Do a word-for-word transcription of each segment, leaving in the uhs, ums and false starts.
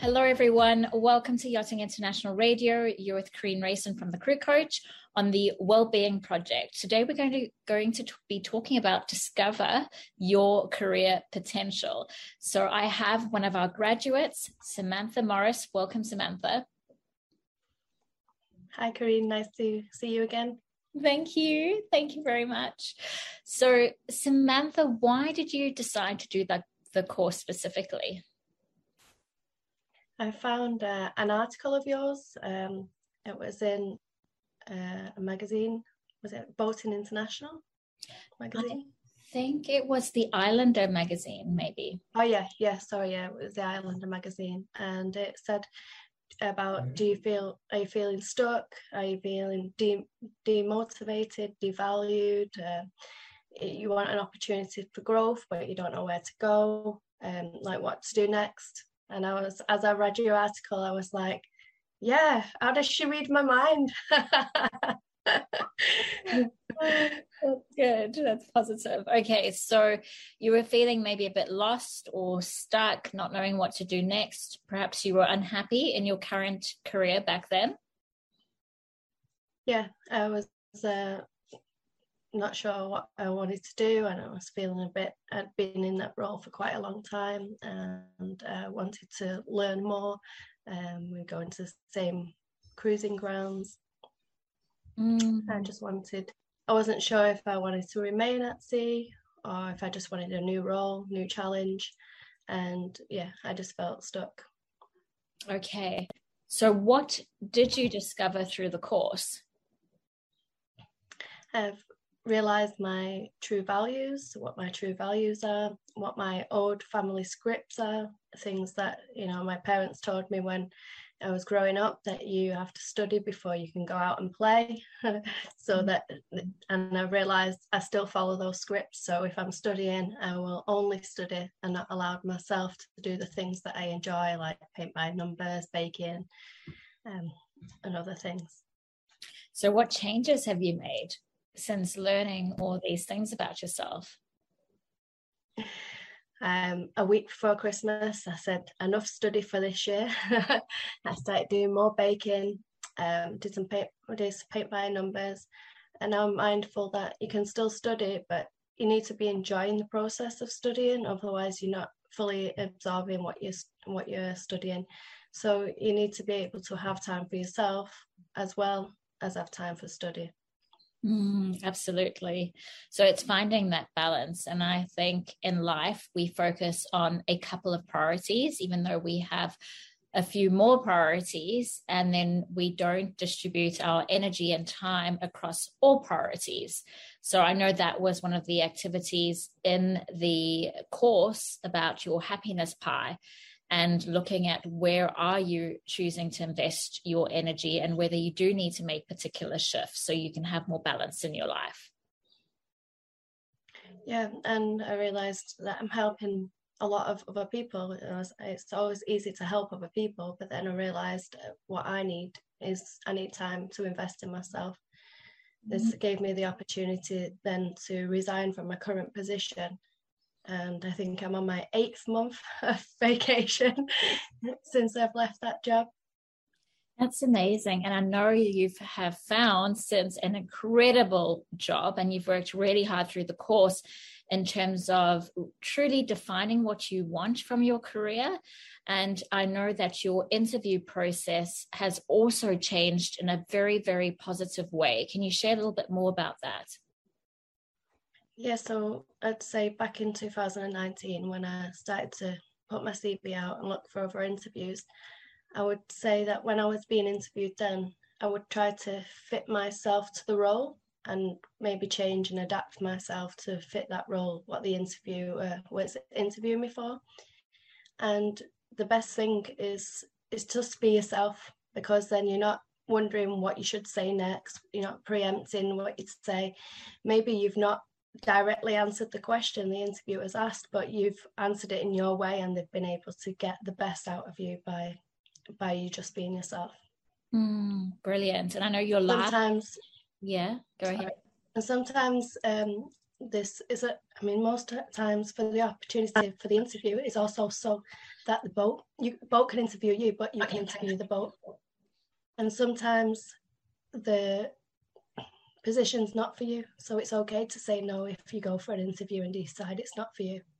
Hello, everyone. Welcome to Yachting International Radio. You're with Corinne Rayson from the Crew Coach on the Wellbeing Project. Today, we're going to going to be talking about discover your career potential. So I have one of our graduates, Samantha Morris. Welcome, Samantha. Hi, Corinne. Nice to see you again. Thank you. Thank you very much. So, Samantha, why did you decide to do the, the course specifically? I found uh, an article of yours. Um, it was in uh, a magazine. Was it Boating International magazine? I think it was the Islander magazine, maybe. Oh, yeah. Yeah. Sorry. Yeah, it was the Islander magazine. And it said about, do you feel, are you feeling stuck? Are you feeling de- demotivated, devalued? Uh, you want an opportunity for growth, but you don't know where to go, um, like what to do next. And I was, as I read your article, I was like, yeah, how does she read my mind? That's good. That's positive. Okay, so you were feeling maybe a bit lost or stuck, not knowing what to do next. Perhaps you were unhappy in your current career back then. Yeah, I was uh, not sure what I wanted to do, and I was feeling a bit, I'd been in that role for quite a long time and uh, wanted to learn more. Um, we were going to the same cruising grounds. Mm. I just wanted, I wasn't sure if I wanted to remain at sea or if I just wanted a new role, new challenge. And yeah, I just felt stuck. Okay. So what did you discover through the course? I've realised my true values, what my true values are, what my old family scripts are, things that, you know, my parents told me when I was growing up, that you have to study before you can go out and play. So that, and I realised I still follow those scripts. So if I'm studying, I will only study and not allow myself to do the things that I enjoy, like paint by numbers, baking, um, and other things. So what changes have you made since learning all these things about yourself? Um, a week before Christmas, I said, enough study for this year. I started doing more baking, um, did some paint, did some paint by numbers, and now I'm mindful that you can still study, but you need to be enjoying the process of studying, otherwise you're not fully absorbing what you're, what you're studying. So you need to be able to have time for yourself as well as have time for study. Mm, absolutely. So it's finding that balance. And I think in life, we focus on a couple of priorities, even though we have a few more priorities, and then we don't distribute our energy and time across all priorities. So I know that was one of the activities in the course about your happiness pie, and looking at where are you choosing to invest your energy and whether you do need to make particular shifts so you can have more balance in your life. Yeah, and I realised that I'm helping a lot of other people. It's always easy to help other people, but then I realised what I need is I need time to invest in myself. Mm-hmm. This gave me the opportunity then to resign from my current position. And I think I'm on my eighth month of vacation since I've left that job. That's amazing. And I know you have found since an incredible job, and you've worked really hard through the course in terms of truly defining what you want from your career. And I know that your interview process has also changed in a very, very positive way. Can you share a little bit more about that? Yeah, so I'd say back in two thousand nineteen, when I started to put my C V out and look for other interviews, I would say that when I was being interviewed then, I would try to fit myself to the role and maybe change and adapt myself to fit that role, what the interviewer was interviewing me for. And the best thing is, is just be yourself, because then you're not wondering what you should say next, you're not preempting what you'd say. Maybe you've not directly answered the question the interviewer's asked, but you've answered it in your way, and they've been able to get the best out of you by by you just being yourself. Mm, brilliant. And I know your last sometimes yeah go sorry. ahead And sometimes um this is a, I mean, most times for the opportunity for the interview is also so that the boat, you boat can interview you, but you can interview the boat. And sometimes the position's not for you. So it's okay to say no if you go for an interview and decide it's not for you.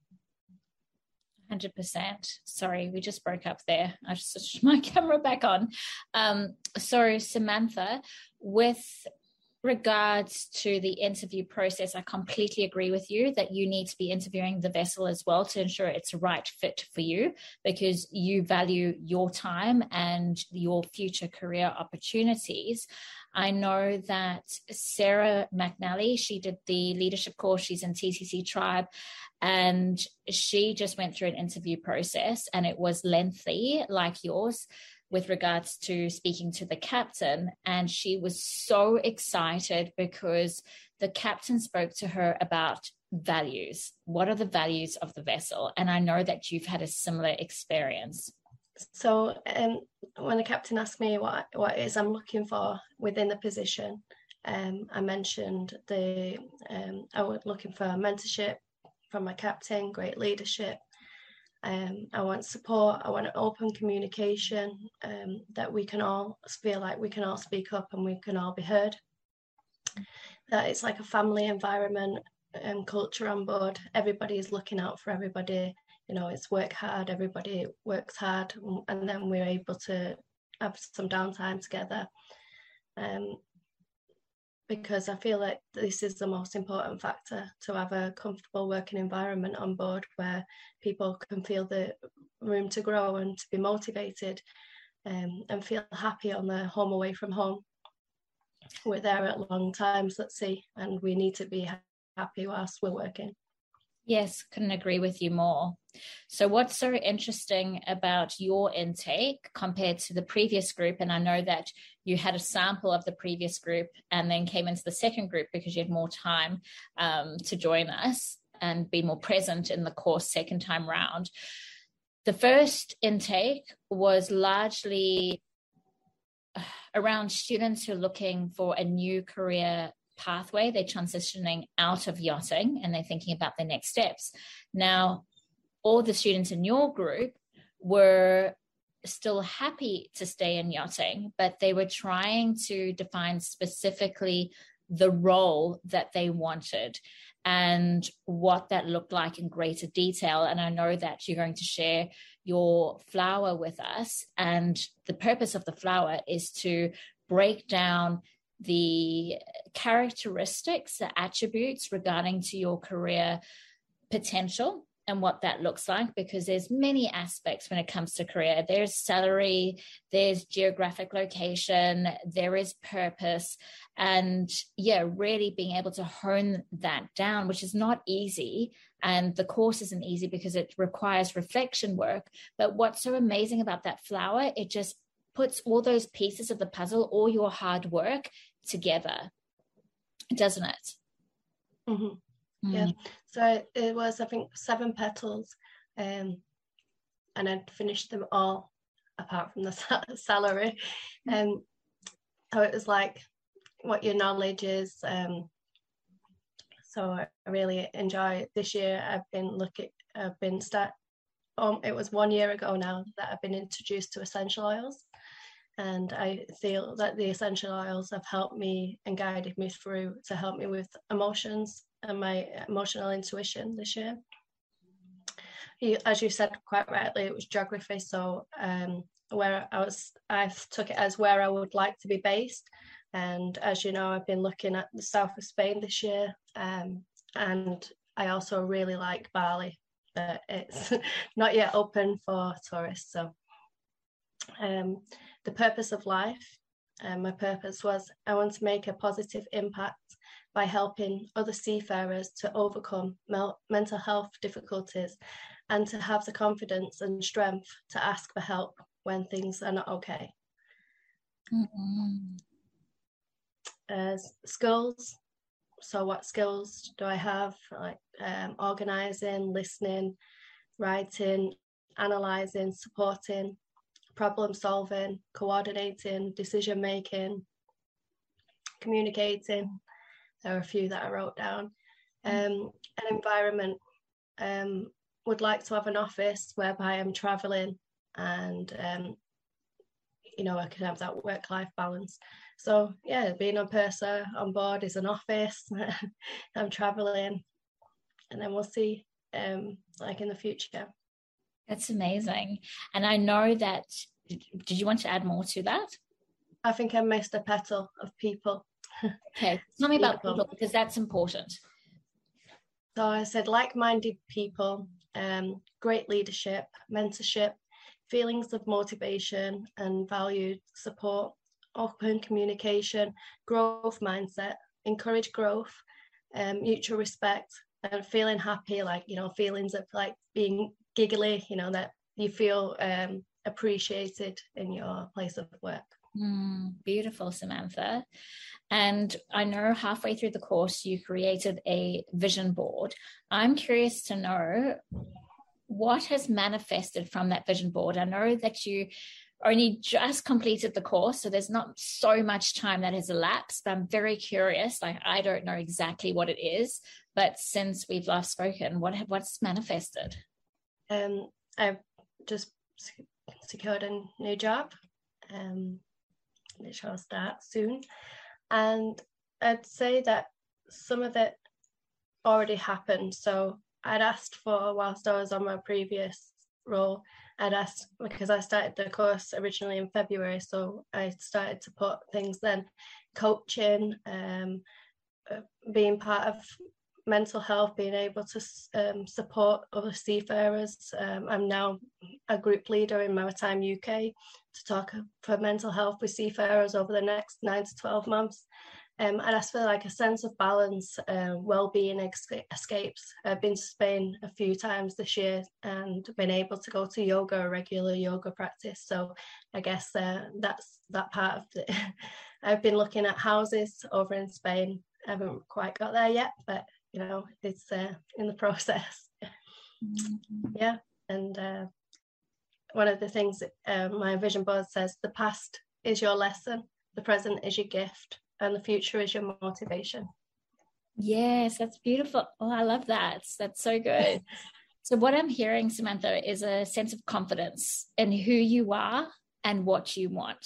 one hundred percent. Sorry, we just broke up there. I just switched my camera back on. Um, so Samantha, with regards to the interview process, I completely agree with you that you need to be interviewing the vessel as well to ensure it's a right fit for you, because you value your time and your future career opportunities. I know that Sarah McNally, she did the leadership course, she's in T C C Tribe, and she just went through an interview process, and it was lengthy like yours with regards to speaking to the captain. And she was so excited because the captain spoke to her about values. What are the values of the vessel? And I know that you've had a similar experience. So um, when the captain asked me what, what it is I'm looking for within the position, um, I mentioned the um, I was looking for mentorship from my captain, great leadership. Um, I want support, I want an open communication, um, that we can all feel like we can all speak up and we can all be heard. That it's like a family environment and um, culture on board. Everybody is looking out for everybody. You know, it's work hard, everybody works hard, and then we're able to have some downtime together. Um, because I feel like this is the most important factor, to have a comfortable working environment on board where people can feel the room to grow and to be motivated, um, and feel happy on their home away from home. We're there at long times at sea, and we need to be happy whilst we're working. Yes, couldn't agree with you more. So what's so interesting about your intake compared to the previous group, and I know that you had a sample of the previous group and then came into the second group because you had more time um, to join us and be more present in the course second time round. The first intake was largely around students who are looking for a new career pathway. They're transitioning out of yachting and they're thinking about their next steps. Now, all the students in your group were still happy to stay in yachting, but they were trying to define specifically the role that they wanted and what that looked like in greater detail. And I know that you're going to share your flower with us. And the purpose of the flower is to break down the characteristics, the attributes regarding to your career potential and what that looks like, because there's many aspects when it comes to career. There's salary, there's geographic location, there is purpose, and yeah, really being able to hone that down, which is not easy. And the course isn't easy because it requires reflection work. But what's so amazing about that flower, it just puts all those pieces of the puzzle, all your hard work together, doesn't it? Mm-hmm. Mm. Yeah. So it was, I think, seven petals, um, and I'd finished them all apart from the salary. Um, so it was like what your knowledge is. Um, so I really enjoy it. This year I've been looking, I've been start. Um, it was one year ago now that I've been introduced to essential oils. And I feel that the essential oils have helped me and guided me through to help me with emotions and my emotional intuition this year. You, as you said quite rightly, it was geography. So um, where I was, I took it as where I would like to be based. And as you know, I've been looking at the south of Spain this year. Um, and I also really like Bali, but it's not yet open for tourists. So um, the purpose of life, um, my purpose was I want to make a positive impact by helping other seafarers to overcome mel- mental health difficulties and to have the confidence and strength to ask for help when things are not okay. Mm-hmm. Uh, skills. So what skills do I have? Like um, organising, listening, writing, analysing, supporting, problem solving, coordinating, decision making, communicating. There are a few that I wrote down. Um, an environment, um, would like to have an office whereby I'm traveling and, um, you know, I can have that work-life balance. So yeah, being on Purser on board is an office. I'm traveling, and then we'll see, um, like in the future. That's amazing. And I know that, did you want to add more to that? I think I missed a petal of people. Okay, tell me about people, because that's important. So I said like-minded people, um, great leadership, mentorship, feelings of motivation and valued support, open communication, growth mindset, encourage growth, um, mutual respect, and feeling happy, like, you know, feelings of like being giggly, you know, that you feel um, appreciated in your place of work. Mm, beautiful, Samantha. And I know halfway through the course, you created a vision board. I'm curious to know what has manifested from that vision board. I know that you only just completed the course, so there's not so much time that has elapsed, but I'm very curious. Like, I don't know exactly what it is, but since we've last spoken, what what's manifested? Um, I've just secured a new job, um, which I'll start soon. And I'd say that some of it already happened. So I'd asked for, whilst I was on my previous role, I'd asked, because I started the course originally in February, so I started to put things then, coaching, um, being part of mental health, being able to um, support other seafarers. Um, I'm now a group leader in Maritime U K to talk for mental health with seafarers over the next nine to twelve months. Um, and as for like a sense of balance, uh, well-being ex- escapes. I've been to Spain a few times this year and been able to go to yoga, a regular yoga practice. So I guess uh, that's that part of it. I've been looking at houses over in Spain. I haven't quite got there yet, but you know, it's uh, in the process. Mm-hmm. Yeah, and uh, one of the things that uh, my vision board says, the past is your lesson, the present is your gift, and the future is your motivation. Yes, that's beautiful. Oh, I love that. That's so good. So what I'm hearing, Samantha, is a sense of confidence in who you are and what you want.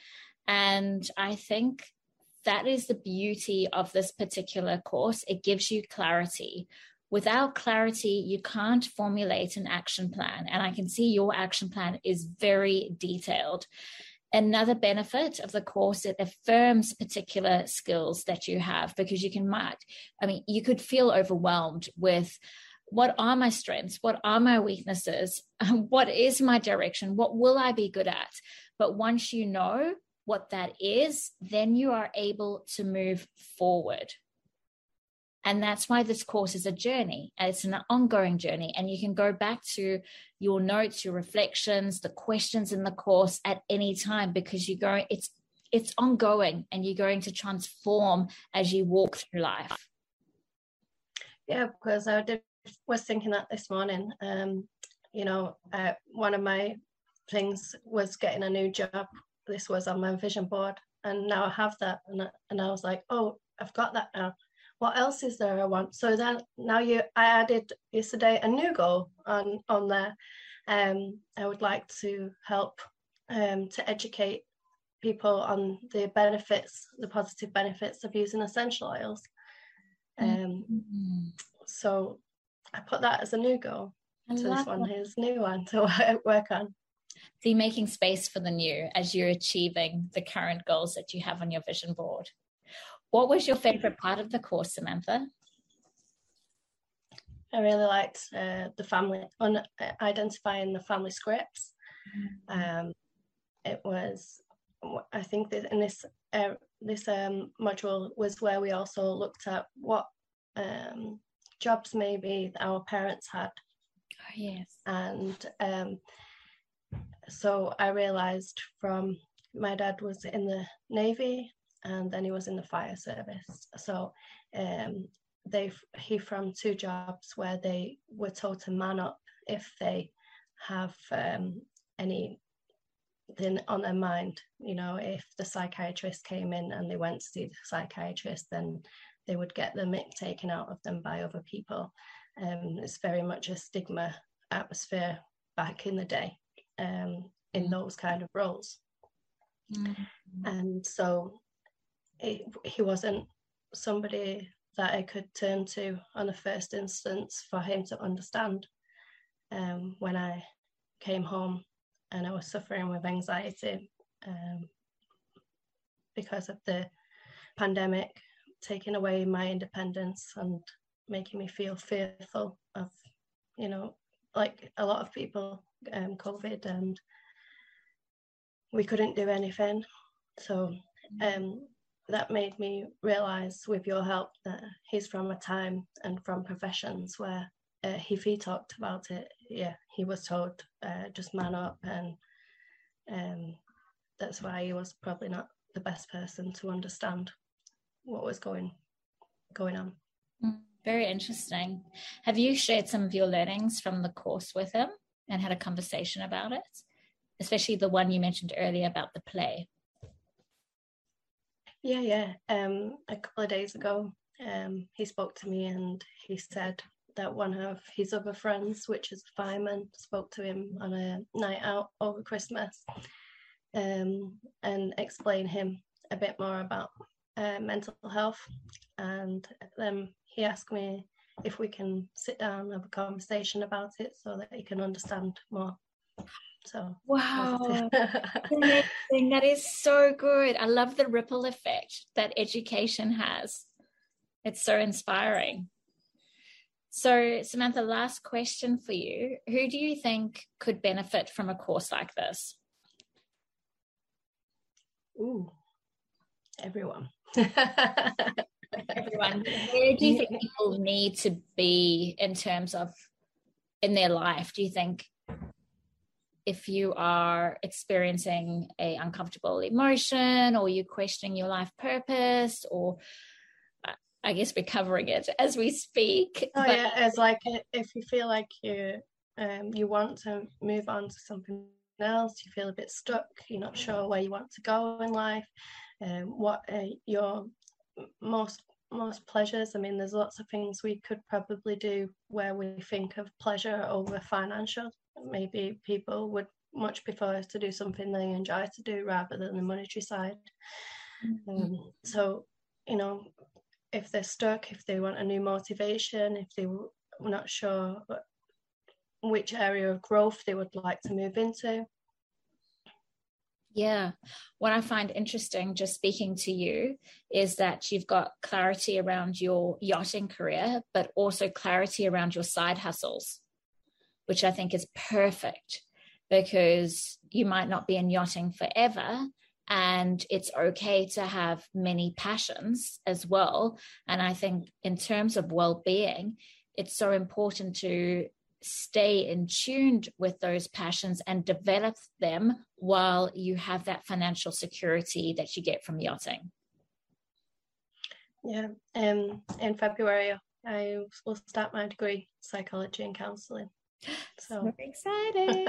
And I think that is the beauty of this particular course. It gives you clarity. Without clarity, you can't formulate an action plan. And I can see your action plan is very detailed. Another benefit of the course, it affirms particular skills that you have, because you can might, I mean, you could feel overwhelmed with what are my strengths? What are my weaknesses? What is my direction? What will I be good at? But once you know what that is, then you are able to move forward. And that's why this course is a journey. It's an ongoing journey. And you can go back to your notes, your reflections, the questions in the course at any time, because you're going, it's it's ongoing, and you're going to transform as you walk through life. Yeah, because I did, was thinking that this morning. Um, you know, uh, one of my things was getting a new job. This was on my vision board, and now I have that. And I, and I was like, oh, I've got that now. What else is there I want? So then now you, I added yesterday a new goal on, on there. Um, I would like to help um, to educate people on the benefits, the positive benefits of using essential oils. Um, mm-hmm. So I put that as a new goal. I so this one that. Here's a new one to work on. So you're making space for the new as you're achieving the current goals that you have on your vision board. What was your favorite part of the course, Samantha? I really liked uh, the family, on uh, identifying the family scripts. Mm-hmm. Um, it was, I think that in this uh, this um, module was where we also looked at what um, jobs maybe our parents had. Oh, yes. And um, so I realised from, my dad was in the Navy, and then he was in the fire service. So um, they he from two jobs where they were told to man up if they have um, anything on their mind. You know, if the psychiatrist came in and they went to see the psychiatrist, then they would get the mick taken out of them by other people. Um, it's very much a stigma atmosphere back in the day, um, in those kind of roles. Mm-hmm. And so it, he wasn't somebody that I could turn to on the first instance for him to understand. Um, when I came home and I was suffering with anxiety um, because of the pandemic taking away my independence and making me feel fearful of, you know, like a lot of people, um, COVID, and we couldn't do anything. So um, that made me realise, with your help, that he's from a time and from professions where uh, if he talked about it, yeah, he was told, uh, just man up, and um, that's why he was probably not the best person to understand what was going going on. Very interesting. Have you shared some of your learnings from the course with him and had a conversation about it? Especially the one you mentioned earlier about the play. Yeah, yeah. Um, a couple of days ago, um, he spoke to me and he said that one of his other friends, which is a fireman, spoke to him on a night out over Christmas, um, and explained him a bit more about uh, mental health. And then he asked me if we can sit down and have a conversation about it so that he can understand more. So wow, amazing. That is so good. I love the ripple effect that education has. It's so inspiring. So Samantha, last question for you. Who do you think could benefit from a course like this? Ooh, everyone. Everyone. Where do you think people need to be in terms of in their life? Do you think if you are experiencing a uncomfortable emotion, or you're questioning your life purpose, or I guess we're covering it as we speak. Oh but... yeah, it's like if you feel like you um you want to move on to something else, you feel a bit stuck, you're not sure where you want to go in life, um, what uh, your most most pleasures. I mean, there's lots of things we could probably do where we think of pleasure over financial. Maybe people would much prefer to do something they enjoy to do rather than the monetary side. Mm-hmm. Um, so, you know, if they're stuck, if they want a new motivation, if they're not sure which area of growth they would like to move into. Yeah. What I find interesting just speaking to you is that you've got clarity around your yachting career, but also clarity around your side hustles, which I think is perfect, because you might not be in yachting forever, and it's okay to have many passions as well. And I think in terms of well-being, it's so important to stay in tune with those passions and develop them while you have that financial security that you get from yachting. Yeah, um, in February, I will start my degree, psychology and counselling. So, so exciting.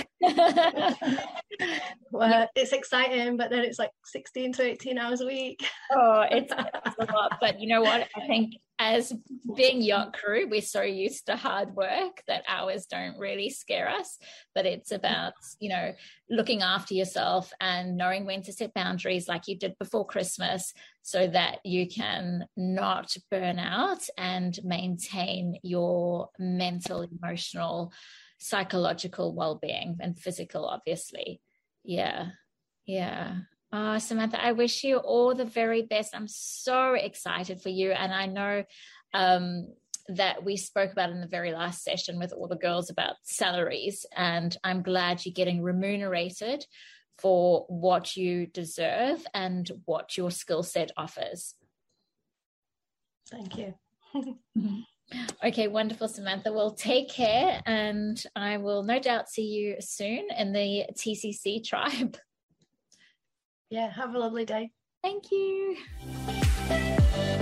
Well, yeah. It's exciting, but then it's like sixteen to eighteen hours a week. Oh, it's, it's a lot. But you know what? I think as being yacht crew, we're so used to hard work that hours don't really scare us. But it's about, you know, looking after yourself and knowing when to set boundaries like you did before Christmas, so that you can not burn out and maintain your mental, emotional, psychological well-being, and physical, obviously. Yeah. Yeah. Oh, Samantha, I wish you all the very best. I'm so excited for you. And I know um, that we spoke about in the very last session with all the girls about salaries, and I'm glad you're getting remunerated for what you deserve and what your skill set offers. Thank you. Okay, wonderful, Samantha. Well, take care, and I will no doubt see you soon in the T C C tribe. Yeah, have a lovely day. Thank you.